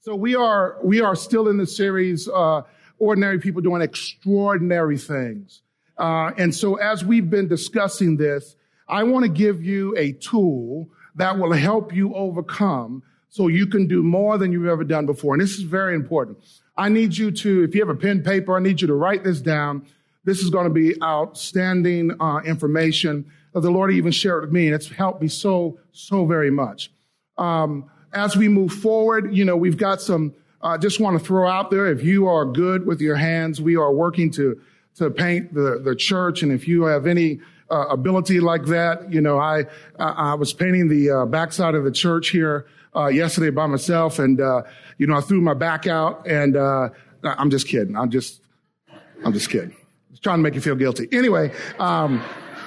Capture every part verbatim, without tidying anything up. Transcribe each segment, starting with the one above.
So we are we are still in the series, uh, Ordinary People Doing Extraordinary Things. Uh, and so as we've been discussing this, I want to give you a tool that will help you overcome so you can do more than you've ever done before. And this is very important. I need you to, if you have a pen, paper, I need you to write this down. This is going to be outstanding uh, information that the Lord even shared with me, and it's helped me so, so very much. Um, as we move forward, you know, we've got some, I uh, just want to throw out there, if you are good with your hands, we are working to, to paint the, the church. And if you have any uh, ability like that, you know, I, I, I was painting the uh, backside of the church here uh, yesterday by myself. And, uh, you know, I threw my back out and uh, I'm just kidding. I'm just, I'm just kidding. Just trying to make you feel guilty. Anyway, um,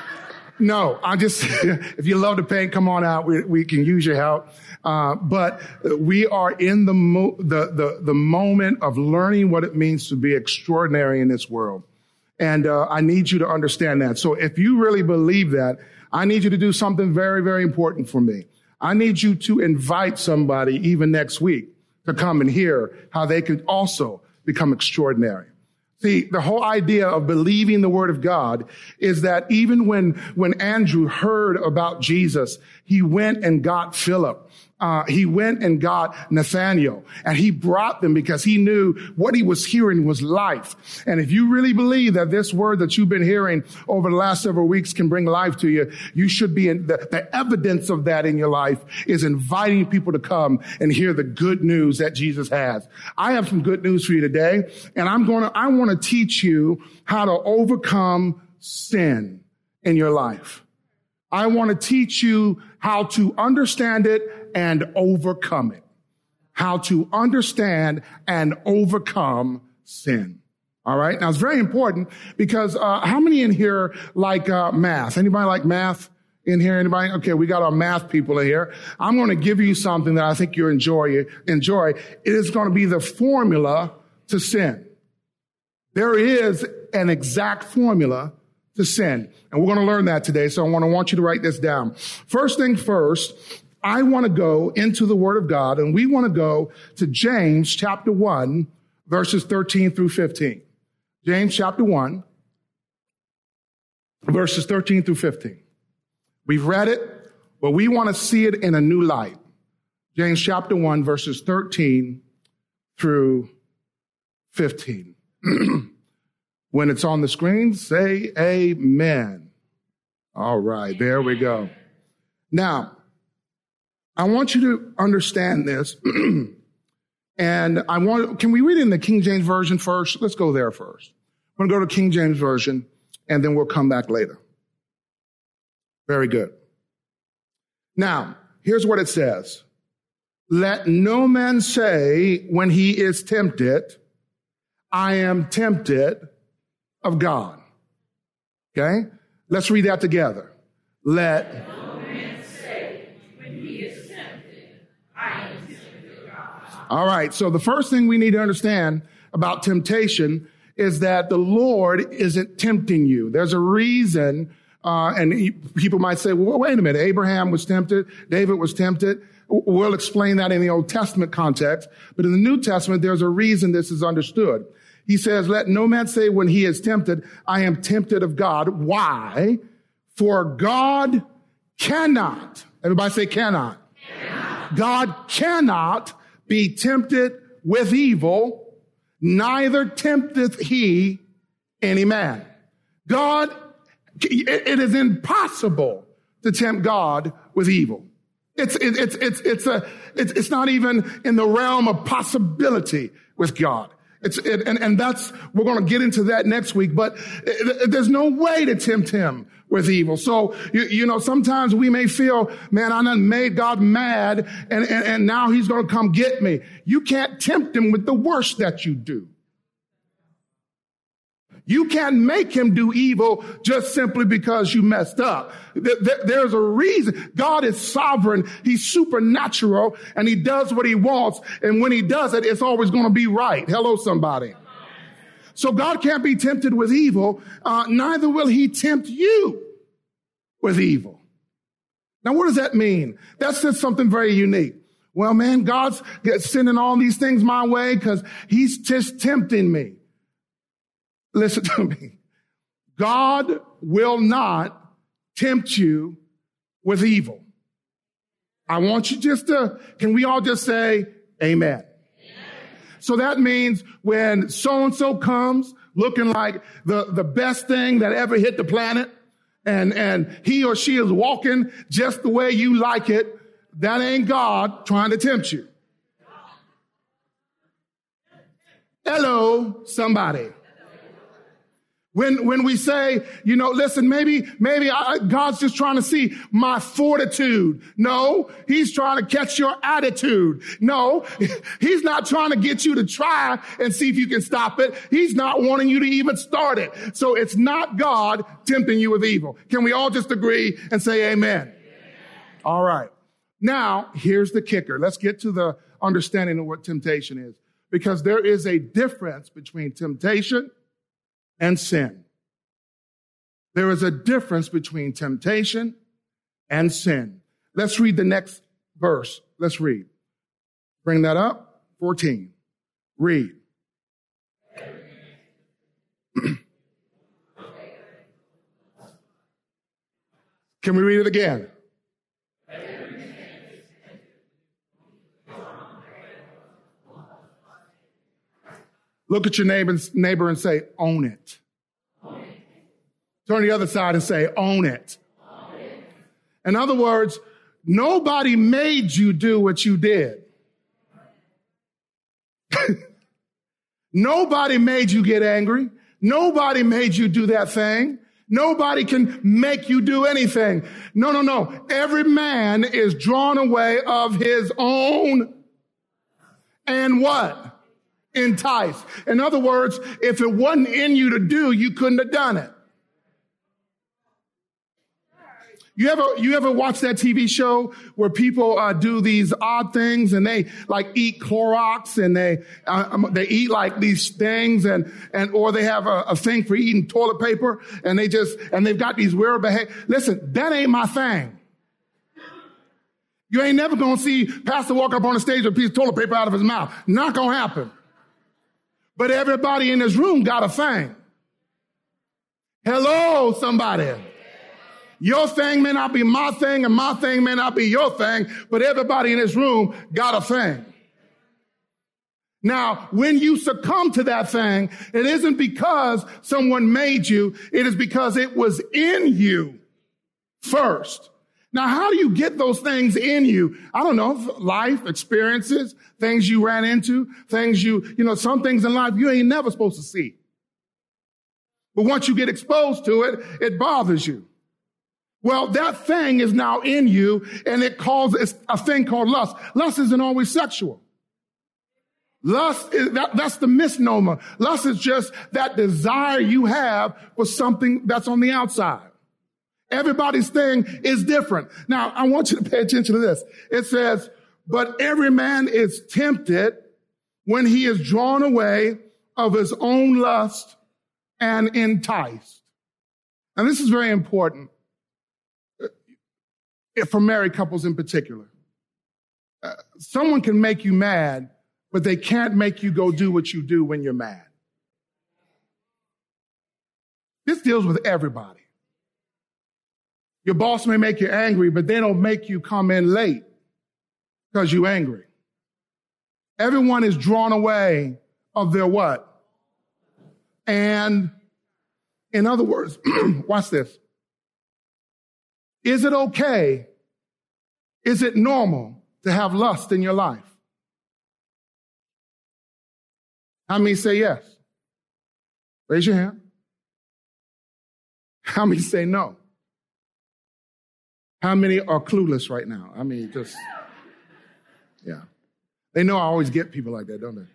no, I just, if you love to paint, come on out. We, we can use your help. Uh, but we are in the, mo- the, the, the moment of learning what it means to be extraordinary in this world. And, uh, I need you to understand that. So if you really believe that, I need you to do something very, very important for me. I need you to invite somebody even next week to come and hear how they could also become extraordinary. See, the whole idea of believing the word of God is that even when, when Andrew heard about Jesus, he went and got Philip. Uh, he went and got Nathaniel, and he brought them because he knew what he was hearing was life. And if you really believe that this word that you've been hearing over the last several weeks can bring life to you, you should be in the, the evidence of that in your life is inviting people to come and hear the good news that Jesus has. I have some good news for you today, and I'm going to, I want to teach you how to overcome sin in your life. I want to teach you how to understand it and overcome it. How to understand and overcome sin. All right. Now, it's very important because uh, how many in here like uh, math? Anybody like math in here? Anybody? Okay, we got our math people in here. I'm going to give you something that I think you enjoy. Enjoy. It is going to be the formula to sin. There is an exact formula to sin. And we're going to learn that today. So I want to want you to write this down. First thing first, I want to go into the Word of God, and we want to go to James chapter one, verses thirteen through fifteen. James chapter one, verses thirteen through fifteen. We've read it, but we want to see it in a new light. James chapter one, verses thirteen through fifteen. When it's on the screen, say amen. All right, there we go. Now, I want you to understand this. And I want, can we read it in the King James Version first? Let's go there first. I'm going to go to King James Version, and then we'll come back later. Very good. Now, here's what it says. Let no man say when he is tempted, I am tempted of God. Okay? Let's read that together. Let no man say when he is tempted, I am tempted of God. All right. So the first thing we need to understand about temptation is that the Lord isn't tempting you. There's a reason, uh, and he, people might say, well, wait a minute. Abraham was tempted. David was tempted. We'll explain that in the Old Testament context. But in the New Testament, there's a reason this is understood. He says, let no man say when he is tempted, I am tempted of God. Why? For God cannot, everybody say cannot. Cannot. God cannot be tempted with evil, neither tempteth he any man. God, it is impossible to tempt God with evil. It's, it, it's, it's, it's a, it's, it's not even in the realm of possibility with God. It's, it, and, and that's, we're going to get into that next week, but it, there's no way to tempt him with evil. So, you, you know, sometimes we may feel, man, I done made God mad and, and, and now he's going to come get me. You can't tempt him with the worst that you do. You can't make him do evil just simply because you messed up. There's a reason. God is sovereign. He's supernatural, and he does what he wants. And when he does it, it's always going to be right. Hello, somebody. So God can't be tempted with evil. Uh, neither will he tempt you with evil. Now, what does that mean? That's just something very unique. Well, man, God's sending all these things my way because he's just tempting me. Listen to me. God will not tempt you with evil. I want you just to, can we all just say amen? Amen. So that means when so-and-so comes looking like the, the best thing that ever hit the planet, and, and he or she is walking just the way you like it, that ain't God trying to tempt you. Hello, somebody. When, when we say, you know, listen, maybe, maybe I, God's just trying to see my fortitude. No, he's trying to catch your attitude. No, he's not trying to get you to try and see if you can stop it. He's not wanting you to even start it. So it's not God tempting you with evil. Can we all just agree and say amen? Amen. All right. Now, here's the kicker. Let's get to the understanding of what temptation is, because there is a difference between temptation and sin. There is a difference between temptation and sin. Let's read the next verse. Let's read. Bring that up. fourteen. Read. Can we read it again? Look at your neighbor's neighbor and say, own it. Own it. Turn to the other side and say, own it. Own it. In other words, nobody made you do what you did. Nobody made you get angry. Nobody made you do that thing. Nobody can make you do anything. No, no, no. Every man is drawn away of his own and what? Enticed. In other words, if it wasn't in you to do, you couldn't have done it. You ever, you ever watch that T V show where people uh, do these odd things and they like eat Clorox and they, uh, they eat like these things and, and, or they have a, a thing for eating toilet paper and they just, and they've got these weird behavior. Listen, that ain't my thing. You ain't never going to see Pastor walk up on the stage with a piece of toilet paper out of his mouth. Not going to happen. But everybody in this room got a thing. Hello, somebody. Your thing may not be my thing and my thing may not be your thing, but everybody in this room got a thing. Now, when you succumb to that thing, it isn't because someone made you. It is because it was in you first. Now, how do you get those things in you? I don't know, life, experiences, things you ran into, things you, you know, some things in life you ain't never supposed to see. But once you get exposed to it, it bothers you. Well, that thing is now in you and it causes a thing called lust. Lust isn't always sexual. Lust is, that, that's the misnomer. Lust is just that desire you have for something that's on the outside. Everybody's thing is different. Now, I want you to pay attention to this. It says, but every man is tempted when he is drawn away of his own lust and enticed. And this is very important for married couples in particular. Uh, someone can make you mad, but they can't make you go do what you do when you're mad. This deals with everybody. Your boss may make you angry, but they don't make you come in late because you're angry. Everyone is drawn away of their what? And in other words, watch this. Is it okay? Is it normal to have lust in your life? How many say yes? Raise your hand. How many say no? How many are clueless right now? I mean, just, yeah. They know I always get people like that, don't they?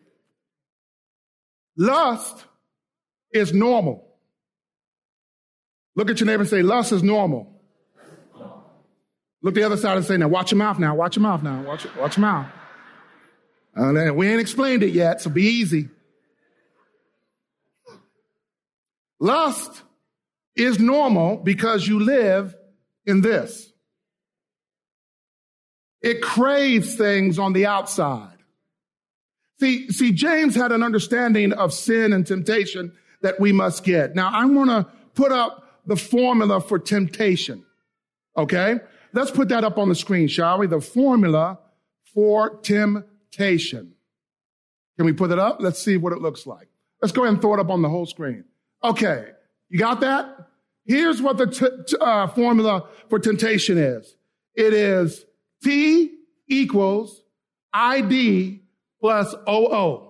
Lust is normal. Look at your neighbor and say, lust is normal. Look the other side and say, now watch your mouth now, watch your mouth now, watch, watch your mouth. Uh, we ain't explained it yet, so be easy. Lust is normal because you live in this. It craves things on the outside. See, see, James had an understanding of sin and temptation that we must get. Now, I want to put up the formula for temptation. Okay? Let's put that up on the screen, shall we? The formula for temptation. Can we put it up? Let's see what it looks like. Let's go ahead and throw it up on the whole screen. Okay. You got that? Here's what the t- t- uh, formula for temptation is. It is T equals I D plus O O.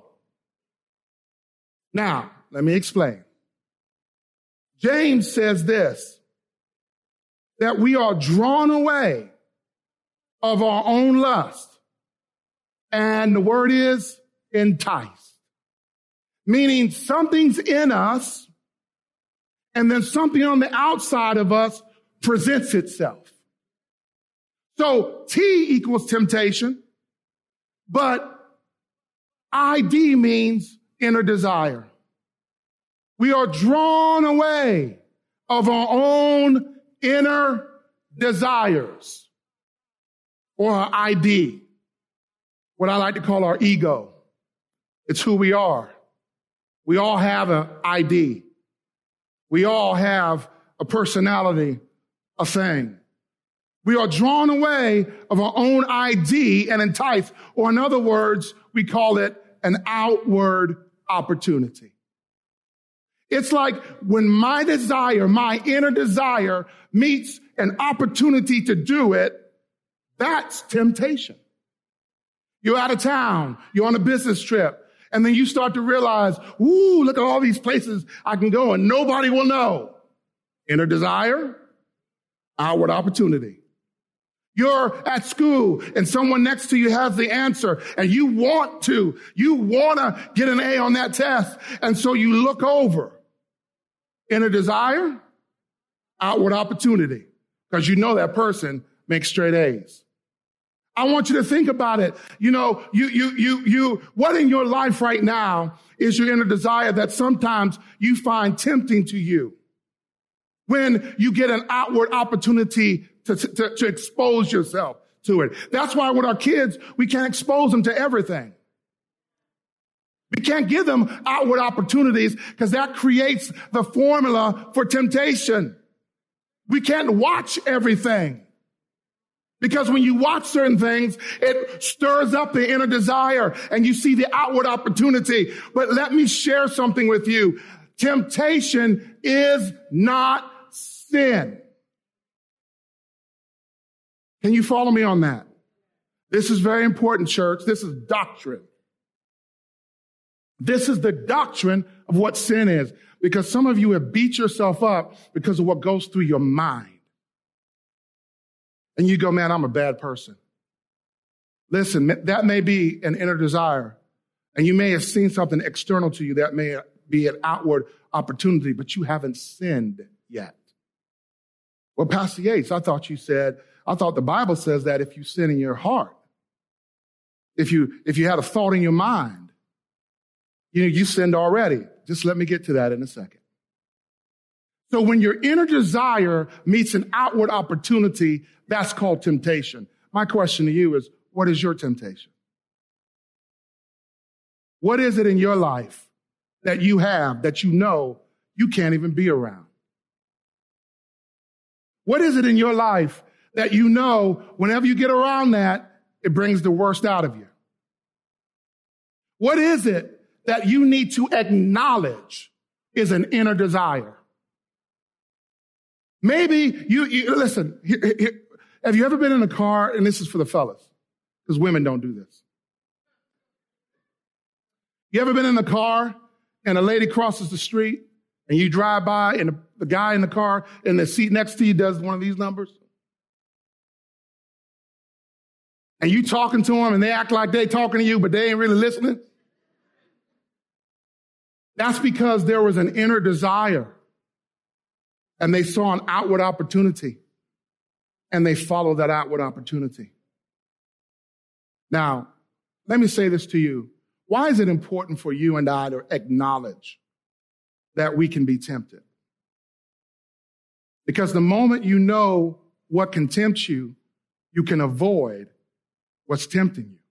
Now, let me explain. James says this, that we are drawn away of our own lust. And the word is enticed. Meaning something's in us, and then something on the outside of us presents itself. So T equals temptation, but I D means inner desire. We are drawn away of our own inner desires, or our I D, what I like to call our ego. It's who we are. We all have an I D. We all have a personality, a thing. We are drawn away of our own I D and enticed, or in other words, we call it an outward opportunity. It's like when my desire, my inner desire meets an opportunity to do it, that's temptation. You're out of town, you're on a business trip, and then you start to realize, ooh, look at all these places I can go and nobody will know. Inner desire, outward opportunity. You're at school and someone next to you has the answer and you want to, you want to get an A on that test. And so you look over. Inner desire, outward opportunity, because you know that person makes straight A's. I want you to think about it. You know, you, you, you, you, what in your life right now is your inner desire that sometimes you find tempting to you when you get an outward opportunity to, to, to expose yourself to it. That's why with our kids, we can't expose them to everything. We can't give them outward opportunities because that creates the formula for temptation. We can't watch everything because when you watch certain things, it stirs up the inner desire and you see the outward opportunity. But let me share something with you. Temptation is not sin. Can you follow me on that? This is very important, church. This is doctrine. This is the doctrine of what sin is, because some of you have beat yourself up because of what goes through your mind. And you go, man, I'm a bad person. Listen, that may be an inner desire, and you may have seen something external to you that may be an outward opportunity, but you haven't sinned yet. Well, Pastor Yates, I thought you said, I thought the Bible says that if you sin in your heart, if you, if you had a thought in your mind, you know, you sinned already. Just let me get to that in a second. So when your inner desire meets an outward opportunity, that's called temptation. My question to you is, what is your temptation? What is it in your life that you have that you know you can't even be around? What is it in your life that you know whenever you get around that, it brings the worst out of you? What is it that you need to acknowledge is an inner desire? Maybe you, you listen, here, here, have you ever been in a car, and this is for the fellas, because women don't do this. You ever been in a car and a lady crosses the street and you drive by and the, the guy in the car in the seat next to you does one of these numbers? And you talking to them and they act like they talking to you, but they ain't really listening? That's because there was an inner desire and they saw an outward opportunity and they followed that outward opportunity. Now, let me say this to you. Why is it important for you and I to acknowledge that we can be tempted? Because the moment you know what can tempt you, you can avoid What's tempting you?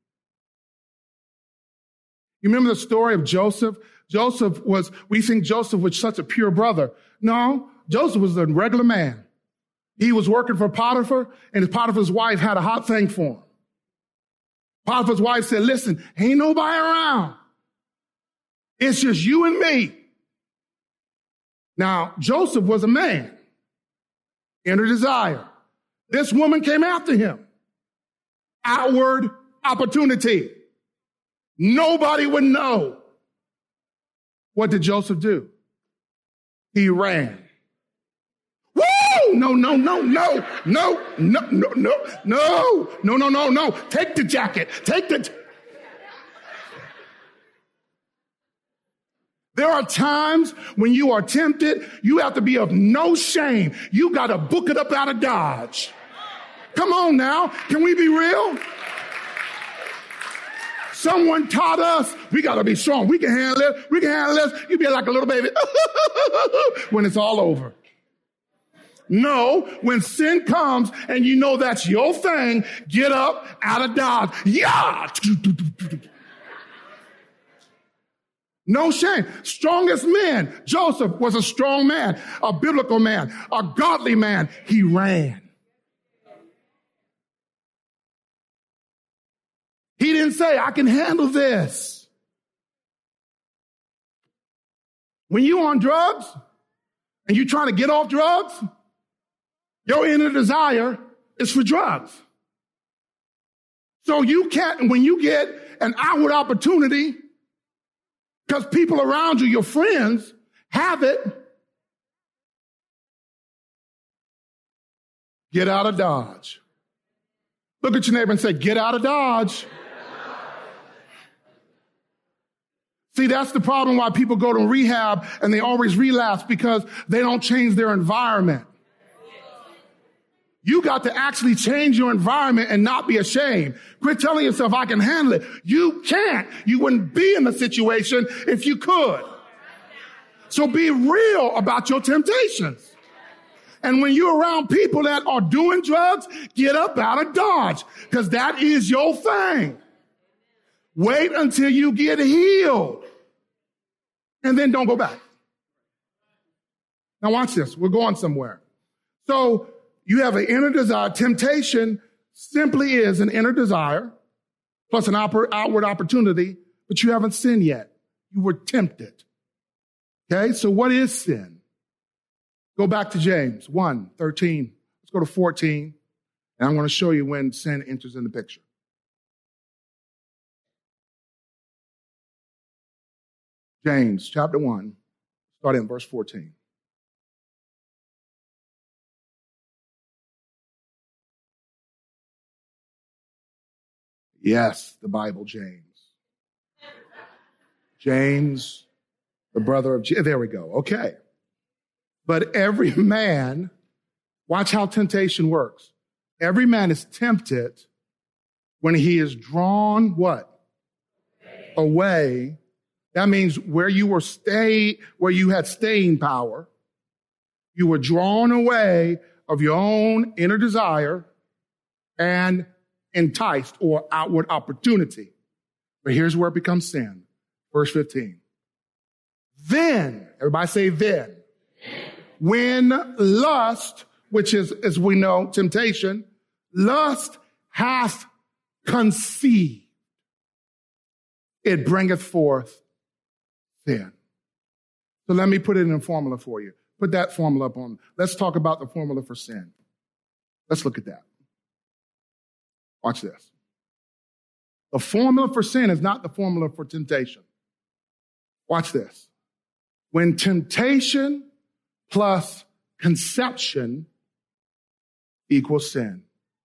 You remember the story of Joseph? Joseph was, we think Joseph was such a pure brother. No, Joseph was a regular man. He was working for Potiphar, and his Potiphar's wife had a hot thing for him. Potiphar's wife said, listen, ain't nobody around. It's just you and me. Now, Joseph was a man. Inner desire. This woman came after him. Outward opportunity. Nobody would know. What did Joseph do? He ran. Woo! No, no, no, no, no, no, no, no, no, no, no, no, no. Take the jacket. Take the... T- There are times when you are tempted, you have to be of no shame. You got to book it up out of Dodge. Come on now. Can we be real? Someone taught us we got to be strong. We can handle it. We can handle this. You be like a little baby when it's all over. No, when sin comes and you know that's your thing, get up out of Dodge. Yeah. No shame. Strongest man. Joseph was a strong man, a biblical man, a godly man. He ran. He didn't say, I can handle this. When you're on drugs and you're trying to get off drugs, your inner desire is for drugs. So you can't, when you get an outward opportunity, because people around you, your friends, have it, get out of Dodge. Look at your neighbor and say, get out of Dodge. See, that's the problem why people go to rehab and they always relapse, because they don't change their environment. You got to actually change your environment and not be ashamed. Quit telling yourself, I can handle it. You can't. You wouldn't be in the situation if you could. So be real about your temptations. And when you're around people that are doing drugs, get up out of Dodge, because that is your thing. Wait until you get healed. And then don't go back. Now watch this. We're going somewhere. So you have an inner desire. Temptation simply is an inner desire plus an outward opportunity, but you haven't sinned yet. You were tempted. Okay, so what is sin? Go back to James one thirteen. Let's go to fourteen, and I'm going to show you when sin enters in the picture. James chapter one, starting in verse fourteen. Yes, the Bible, James. James, the brother of James. There we go. Okay. But every man, watch how temptation works. Every man is tempted when he is drawn what? Away. That means where you were stay, where you had staying power, you were drawn away of your own inner desire and enticed or outward opportunity. But here's where it becomes sin. Verse fifteen. Then, everybody say then. When lust, which is, as we know, temptation, lust hath conceived, it bringeth forth sin. So let me put it in a formula for you. Put that formula up on. Let's talk about the formula for sin. Let's look at that. Watch this. The formula for sin is not the formula for temptation. Watch this. When temptation plus conception equals sin.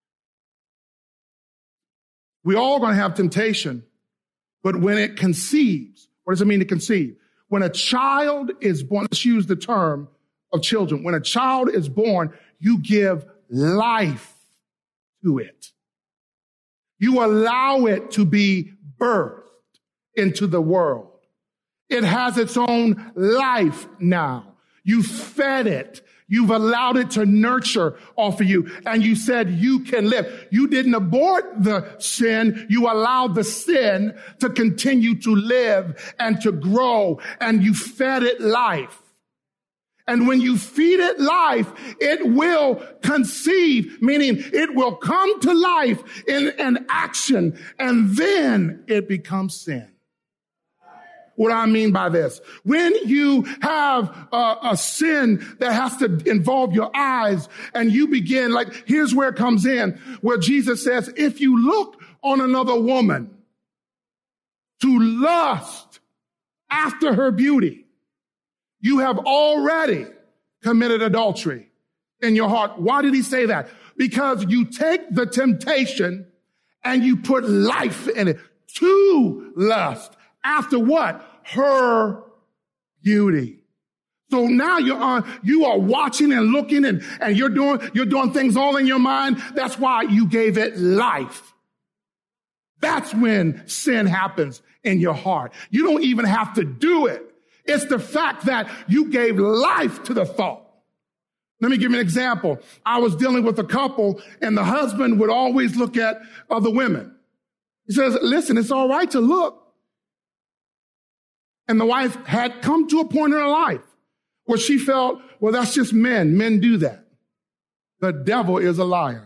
We're all going to have temptation, but when it conceives, what does it mean to conceive? When a child is born, let's use the term of children. When a child is born, you give life to it. You allow it to be birthed into the world. It has its own life now. You fed it. You've allowed it to nurture off of you, and you said you can live. You didn't abort the sin. You allowed the sin to continue to live and to grow, and you fed it life. And when you feed it life, it will conceive, meaning it will come to life in an action, and then it becomes sin. What I mean by this, when you have a, a sin that has to involve your eyes, and you begin, like, here's where it comes in, where Jesus says, if you look on another woman to lust after her beauty, you have already committed adultery in your heart. Why did he say that? Because you take the temptation and you put life in it to lust after what? Her beauty. So now you're on, you are watching and looking, and, and you're doing, you're doing things all in your mind. That's why you gave it life. That's when sin happens in your heart. You don't even have to do it. It's the fact that you gave life to the thought. Let me give you an example. I was dealing with a couple, and the husband would always look at other women. He says, listen, it's all right to look. And the wife had come to a point in her life where she felt, well, that's just men. Men do that. The devil is a liar.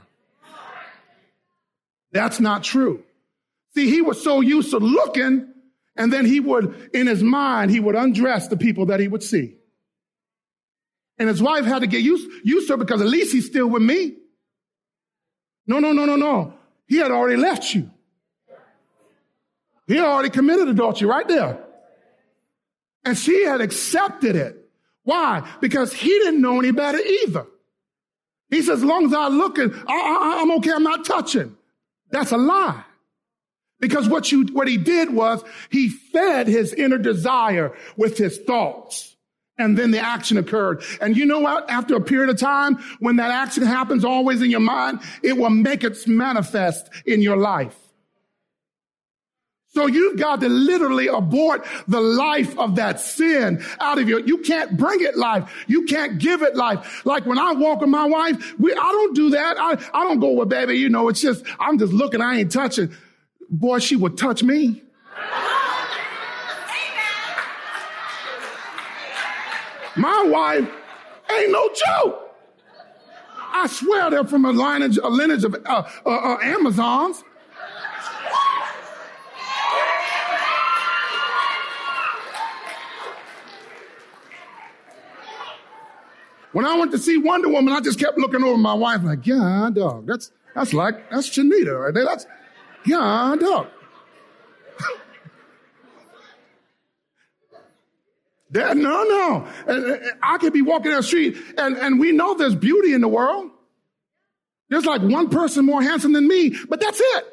That's not true. See, he was so used to looking, and then he would, in his mind, he would undress the people that he would see. And his wife had to get used, used to it, because at least he's still with me. No, no, no, no, no. He had already left you. He had already committed adultery right there. And she had accepted it. Why? Because he didn't know any better either. He says, as long as I look, and I, I, I'm okay, I'm not touching. That's a lie. Because what you, what he did was he fed his inner desire with his thoughts. And then the action occurred. And you know what? After a period of time, when that action happens always in your mind, it will make it manifest in your life. So you've got to literally abort the life of that sin out of you. You can't bring it life. You can't give it life. Like when I walk with my wife, we, I don't do that. I, I don't go with baby. You know, it's just, I'm just looking. I ain't touching. Boy, she would touch me. My wife ain't no joke. I swear they're from a lineage, a lineage of uh, uh, uh, Amazons. When I went to see Wonder Woman, I just kept looking over my wife like, yeah, dog, that's, that's like, that's Shanita right there. That's, yeah, dog. That, no, no. And, and I could be walking down the street, and, and we know there's beauty in the world. There's like one person more handsome than me, but that's it.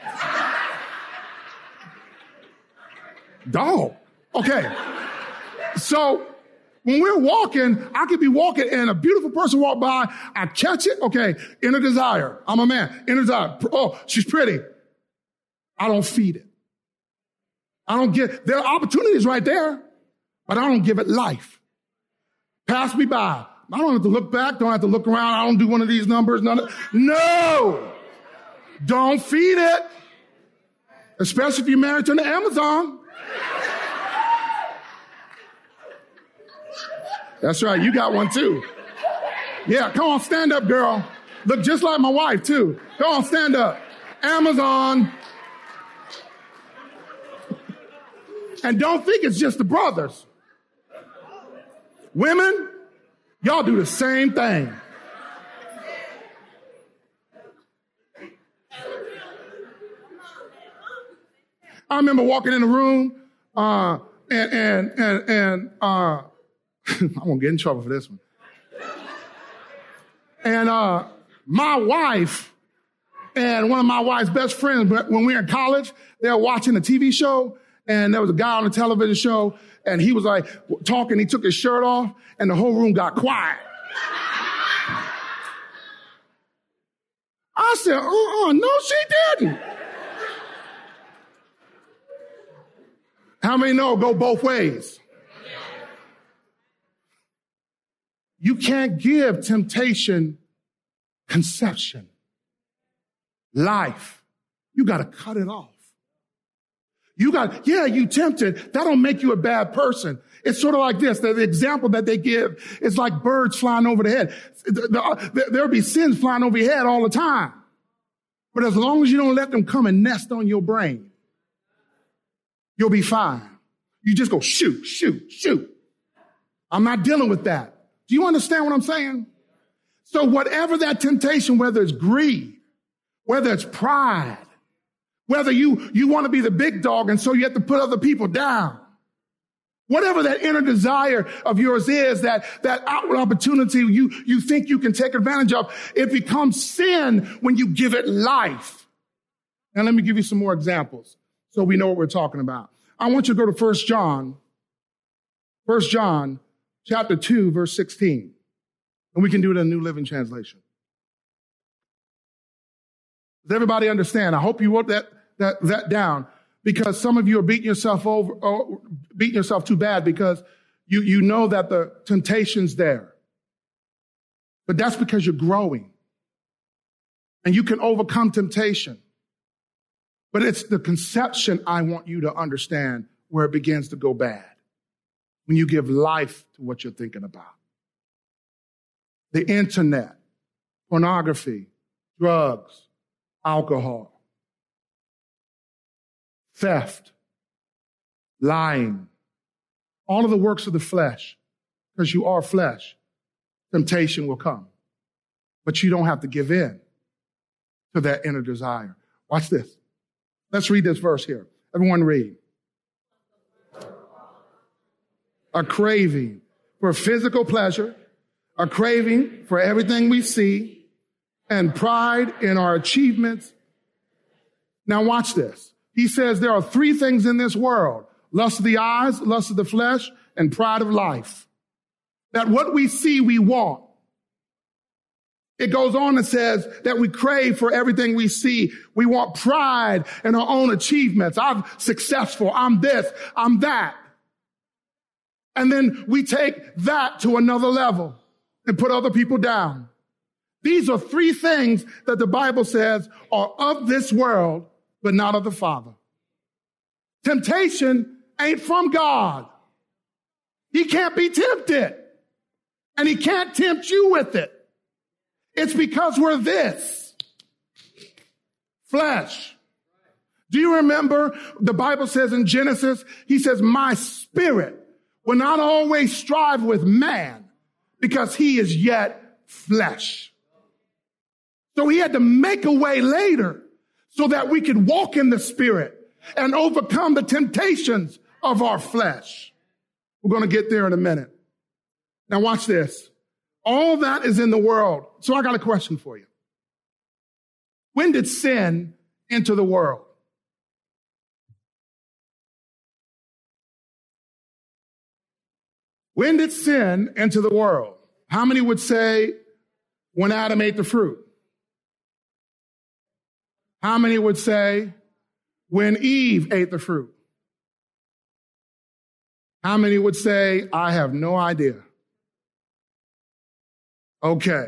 Dog. Okay. So when we're walking, I could be walking and a beautiful person walk by. I catch it. Okay. Inner desire. I'm a man. Inner desire. Oh, she's pretty. I don't feed it. I don't get, there are opportunities right there, but I don't give it life. Pass me by. I don't have to look back. Don't have to look around. I don't do one of these numbers. None of, no. Don't feed it. Especially if you're married to an Amazon. That's right. You got one too. Yeah, come on, stand up, girl. Look just like my wife too. Come on, stand up. Amazon. And don't think it's just the brothers. Women, y'all do the same thing. I remember walking in the room, uh, and, and, and, and, uh, I'm going to get in trouble for this one. And, uh, my wife and one of my wife's best friends, when we were in college, they were watching a T V show, and there was a guy on the television show, and he was like talking, he took his shirt off, and the whole room got quiet. I said, uh-uh, no, she didn't. How many know go both ways? You can't give temptation conception, life. You got to cut it off. You got, yeah, you tempted. That don't make you a bad person. It's sort of like this. The, the example that they give is like birds flying over the head. The, the, there'll be sins flying over your head all the time. But as long as you don't let them come and nest on your brain, you'll be fine. You just go shoot, shoot, shoot. I'm not dealing with that. Do you understand what I'm saying? So whatever that temptation, whether it's greed, whether it's pride, whether you, you want to be the big dog and so you have to put other people down, whatever that inner desire of yours is, that, that outward opportunity you, you think you can take advantage of, it becomes sin when you give it life. Now let me give you some more examples so we know what we're talking about. I want you to go to First John, First John chapter two, verse sixteen. And we can do it in the New Living Translation. Does everybody understand? I hope you wrote that, that, that down, because some of you are beating yourself over, or beating yourself too bad because you, you know that the temptation's there. But that's because you're growing. And you can overcome temptation. But it's the conception I want you to understand where it begins to go bad. When you give life to what you're thinking about. The internet, pornography, drugs, alcohol, theft, lying, all of the works of the flesh, because you are flesh, temptation will come. But you don't have to give in to that inner desire. Watch this. Let's read this verse here. Everyone read. A craving for physical pleasure, a craving for everything we see, and pride in our achievements. Now watch this. He says there are three things in this world: lust of the eyes, lust of the flesh, and pride of life. That what we see, we want. It goes on and says that we crave for everything we see. We want pride in our own achievements. I'm successful. I'm this. I'm that. And then we take that to another level and put other people down. These are three things that the Bible says are of this world, but not of the Father. Temptation ain't from God. He can't be tempted. And he can't tempt you with it. It's because we're this. Flesh. Do you remember the Bible says in Genesis, he says, my spirit will not always strive with man because he is yet flesh. So he had to make a way later so that we could walk in the spirit and overcome the temptations of our flesh. We're going to get there in a minute. Now watch this. All that is in the world. So I got a question for you. When did sin enter the world? When did sin enter the world? How many would say when Adam ate the fruit? How many would say when Eve ate the fruit? How many would say, I have no idea? Okay.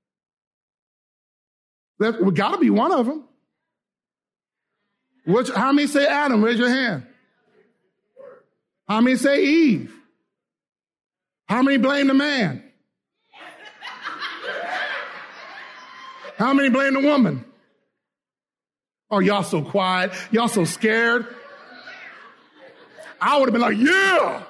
That, we got to be one of them. Which, how many say Adam? Raise your hand. How many say Eve? How many blame the man? How many blame the woman? Oh, y'all so quiet. Y'all so scared. I would have been like, yeah.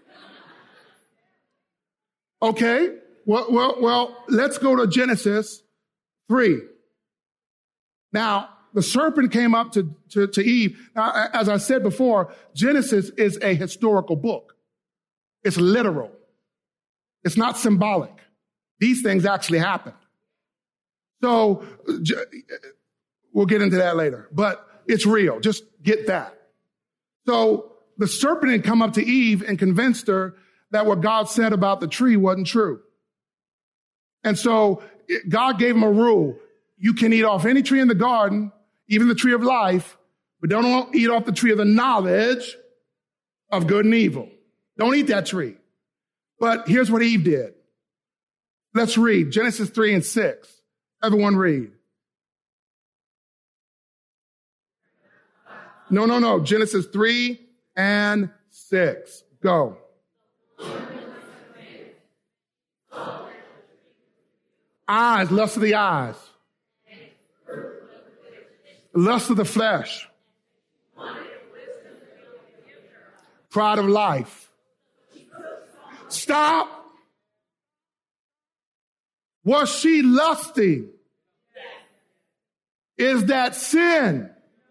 Okay. Well, well, well, let's go to Genesis three. Now, the serpent came up to, to, to Eve. Now, as I said before, Genesis is a historical book. It's literal. It's not symbolic. These things actually happened. So we'll get into that later, but it's real. Just get that. So the serpent had come up to Eve and convinced her that what God said about the tree wasn't true. And so God gave him a rule. You can eat off any tree in the garden, even the tree of life, but don't eat off the tree of the knowledge of good and evil. Don't eat that tree. But here's what Eve did. Let's read Genesis three and six. Everyone read. No, no, no. Genesis three and six. Go. Eyes, lust of the eyes. Lust of the flesh. Pride of life. Stop. Was she lusting? Is that sin?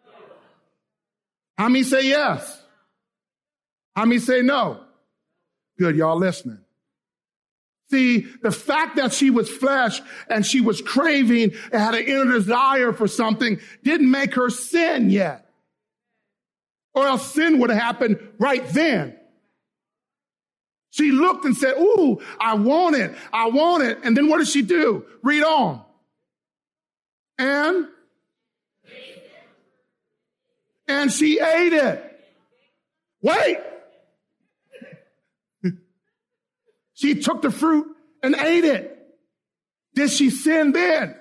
How many say yes? How many say no? Good, y'all listening. See, the fact that she was flesh and she was craving and had an inner desire for something didn't make her sin yet. Or else sin would have happened right then. She looked and said, ooh, I want it. I want it. And then what did she do? Read on. And? And she ate it. Wait. She took the fruit and ate it. Did she sin then?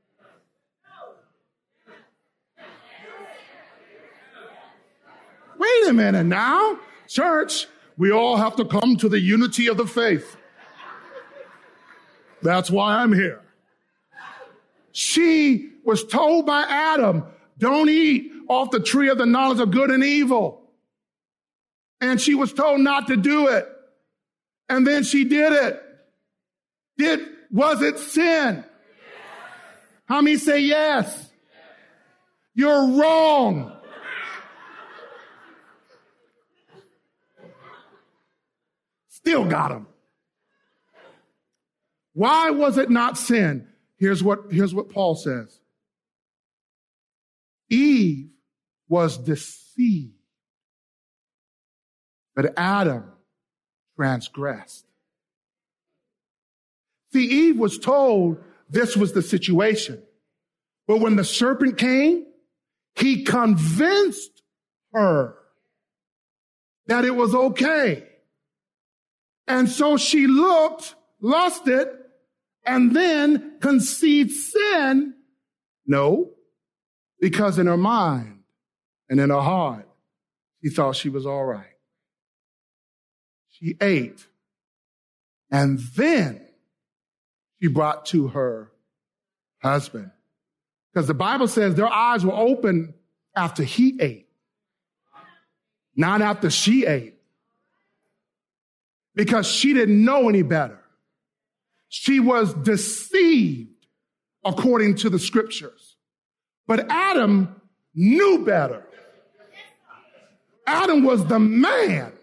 Wait a minute now. Church, we all have to come to the unity of the faith. That's why I'm here. She was told by Adam, don't eat off the tree of the knowledge of good and evil. And she was told not to do it. And then she did it. Did, was it sin? How many say yes? You're wrong. Still got him. Why was it not sin? Here's what, here's what Paul says. Eve was deceived, but Adam transgressed. See, Eve was told this was the situation. But when the serpent came, he convinced her that it was okay. And so she looked, lusted, and then conceived sin. No, because in her mind and in her heart, she thought she was all right. She ate, and then she brought to her husband. Because the Bible says their eyes were open after he ate, not after she ate. Because she didn't know any better. She was deceived according to the scriptures. But Adam knew better. Adam was the man.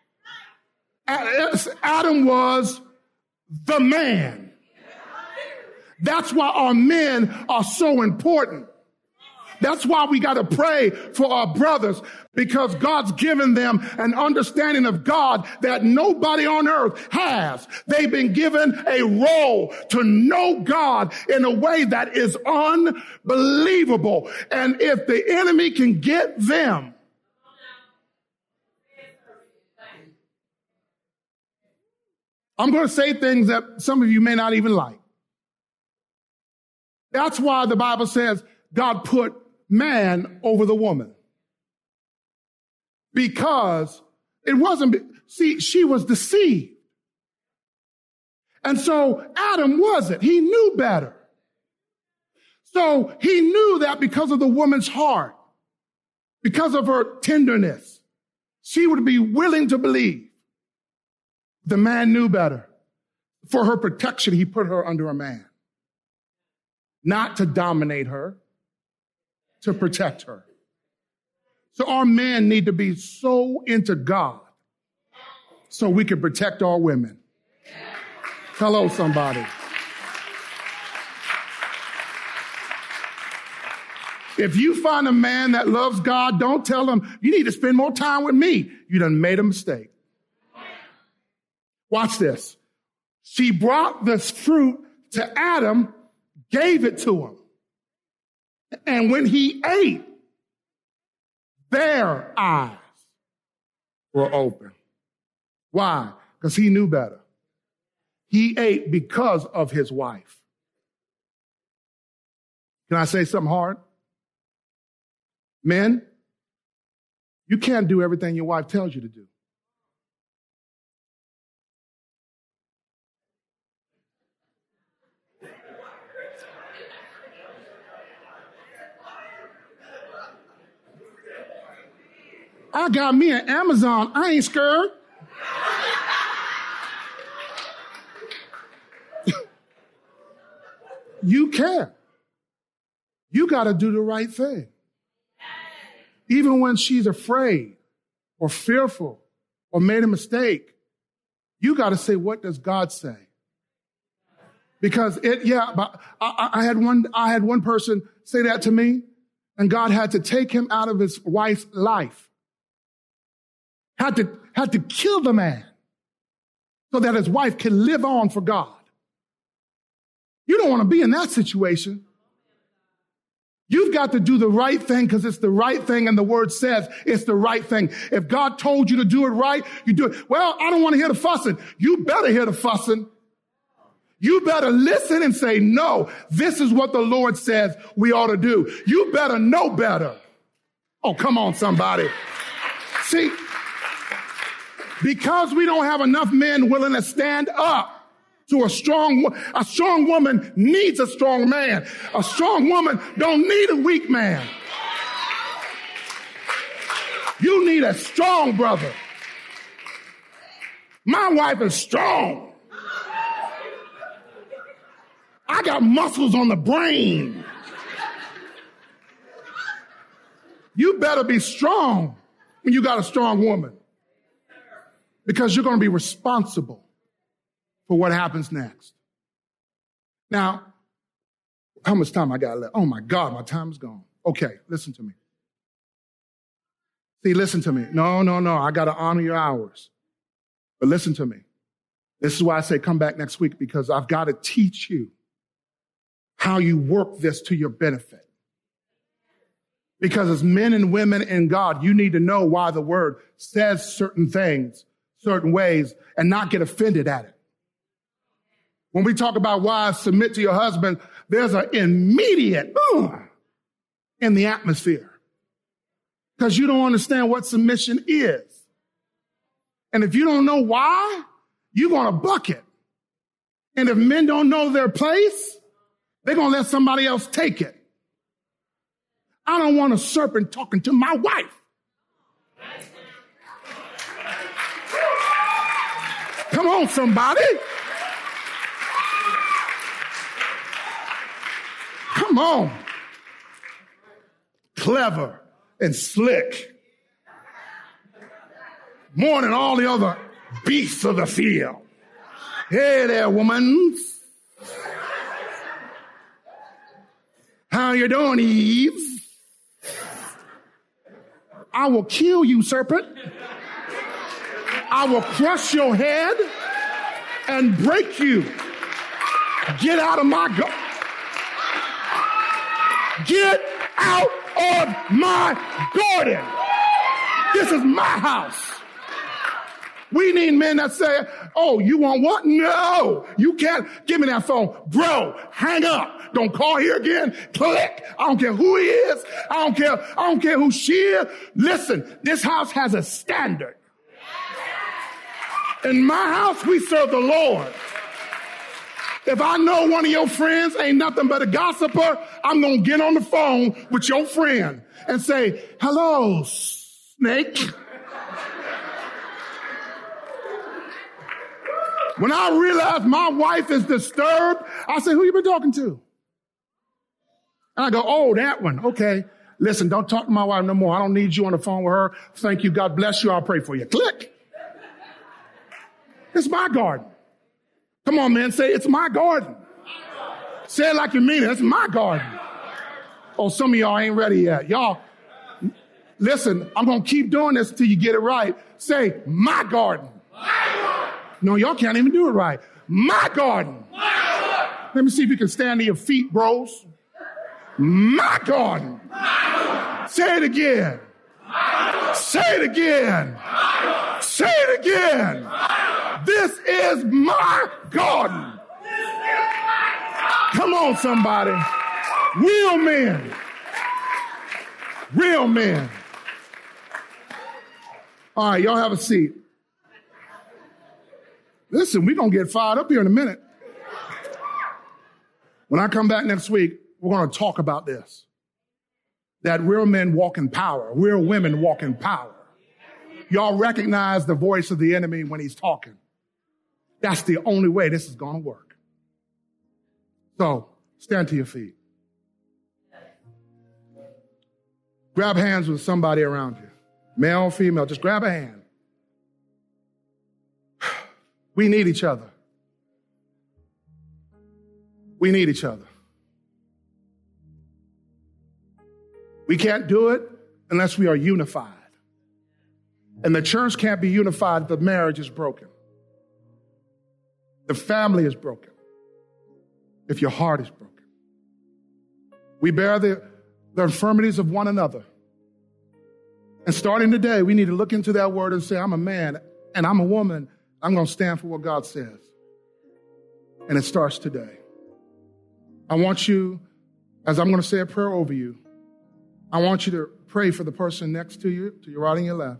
Adam was the man. That's why our men are so important. That's why we got to pray for our brothers, because God's given them an understanding of God that nobody on earth has. They've been given a role to know God in a way that is unbelievable. And if the enemy can get them, I'm going to say things that some of you may not even like. That's why the Bible says God put man over the woman. Because it wasn't, see, she was deceived. And so Adam wasn't. He knew better. So he knew that because of the woman's heart, because of her tenderness, she would be willing to believe. The man knew better. For her protection, he put her under a man. Not to dominate her, to protect her. So our men need to be so into God so we can protect our women. Hello, somebody. If you find a man that loves God, don't tell him, you need to spend more time with me. You done made a mistake. Watch this. She brought this fruit to Adam, gave it to him. And when he ate, their eyes were open. Why? Because he knew better. He ate because of his wife. Can I say something hard? Men, you can't do everything your wife tells you to do. I got me an Amazon. I ain't scared. You can. You got to do the right thing. Even when she's afraid or fearful or made a mistake, you got to say, what does God say? Because it, yeah, but I, I had one, I had one person say that to me, and God had to take him out of his wife's life. Had to, had to kill the man so that his wife can live on for God. You don't want to be in that situation. You've got to do the right thing because it's the right thing and the word says it's the right thing. If God told you to do it right, you do it. Well, I don't want to hear the fussing. You better hear the fussing. You better listen and say, no, this is what the Lord says we ought to do. You better know better. Oh, come on, somebody. See, because we don't have enough men willing to stand up to a strong, a strong woman needs a strong man. A strong woman don't need a weak man. You need a strong brother. My wife is strong. I got muscles on the brain. You better be strong when you got a strong woman, because you're going to be responsible for what happens next. Now, how much time I got left? Oh my God, my time is gone. Okay, listen to me. See, listen to me. No, no, no, I got to honor your hours. But listen to me. This is why I say come back next week, because I've got to teach you how you work this to your benefit. Because as men and women in God, you need to know why the word says certain things, certain ways, and not get offended at it. When we talk about wives, submit to your husband, there's an immediate uh, in the atmosphere. Because you don't understand what submission is. And if you don't know why, you're going to buck it. And if men don't know their place, they're going to let somebody else take it. I don't want a serpent talking to my wife. Come on, somebody. Come on. Clever and slick. More than all the other beasts of the field. Hey there, woman. How you doing, Eve? I will kill you, serpent. I will crush your head and break you. Get out of my garden. Get out of my garden. This is my house. We need men that say, oh, you want what? No, you can't. Give me that phone. Bro, hang up. Don't call here again. Click. I don't care who he is. I don't care. I don't care who she is. Listen, this house has a standard. In my house, we serve the Lord. If I know one of your friends ain't nothing but a gossiper, I'm going to get on the phone with your friend and say, hello, snake. When I realize my wife is disturbed, I say, who you been talking to? And I go, oh, that one. Okay. Listen, don't talk to my wife no more. I don't need you on the phone with her. Thank you. God bless you. I'll pray for you. Click. It's my garden. Come on, man. Say, it's my garden. Say it like you mean it. It's my garden. Oh, some of y'all ain't ready yet. Y'all, listen, I'm going to keep doing this till you get it right. Say, my garden. No, y'all can't even do it right. My garden. My garden. Let me see if you can stand on your feet, bros. My garden. My garden. Say it again. My Say it again. My Say it again. My This is my garden. Come on, somebody. Real men. Real men. All right, y'all have a seat. Listen, we're going to get fired up here in a minute. When I come back next week, we're going to talk about this. That real men walk in power. Real women walk in power. Y'all recognize the voice of the enemy when he's talking. That's the only way this is going to work. So, stand to your feet. Grab hands with somebody around you. Male or female, just grab a hand. We need each other. We need each other. We can't do it unless we are unified. And the church can't be unified if the marriage is broken. The family is broken. If your heart is broken. We bear the, the infirmities of one another. And starting today, we need to look into that word and say, I'm a man and I'm a woman. I'm going to stand for what God says. And it starts today. I want you, as I'm going to say a prayer over you, I want you to pray for the person next to you, to your right and your left.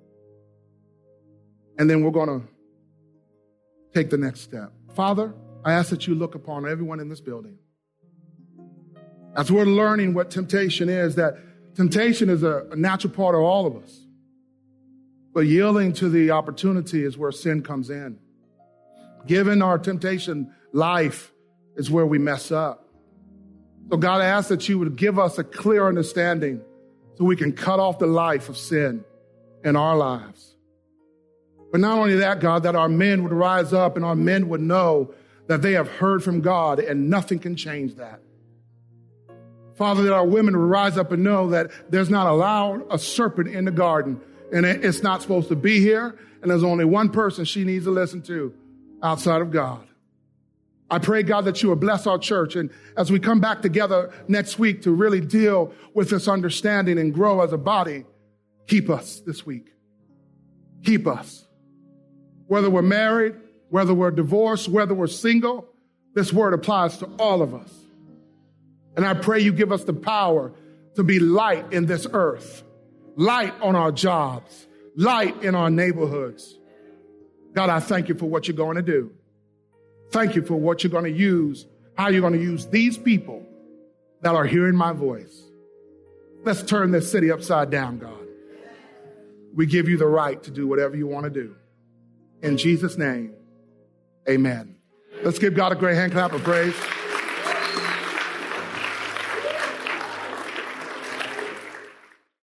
And then we're going to take the next step. Father, I ask that you look upon everyone in this building. As we're learning what temptation is, that temptation is a, a natural part of all of us. But yielding to the opportunity is where sin comes in. Giving our temptation life is where we mess up. So God, I ask that you would give us a clear understanding so we can cut off the life of sin in our lives. But not only that, God, that our men would rise up and our men would know that they have heard from God and nothing can change that. Father, that our women would rise up and know that there's not allowed a serpent in the garden and it's not supposed to be here. And there's only one person she needs to listen to outside of God. I pray, God, that you will bless our church. And as we come back together next week to really deal with this understanding and grow as a body, keep us this week. Keep us. Whether we're married, whether we're divorced, whether we're single, this word applies to all of us. And I pray you give us the power to be light in this earth, light on our jobs, light in our neighborhoods. God, I thank you for what you're going to do. Thank you for what you're going to use, how you're going to use these people that are hearing my voice. Let's turn this city upside down, God. We give you the right to do whatever you want to do. In Jesus' name, amen. Let's give God a great hand clap of praise.